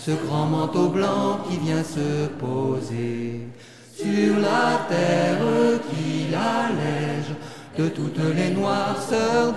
ce grand manteau blanc qui vient se poser sur la terre, qui l'allège de toutes les noirceurs